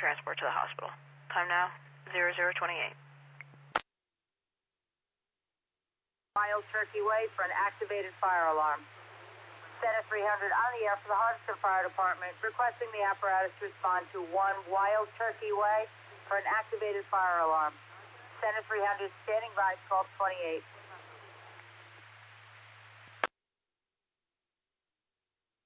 transport to the hospital. Time now, 0028. Wild Turkey Way for an activated fire alarm. Center 300 on the air for the Hardiston Fire Department, requesting the apparatus to respond to 1 Wild Turkey Way for an activated fire alarm. Center 300 standing by, 1228.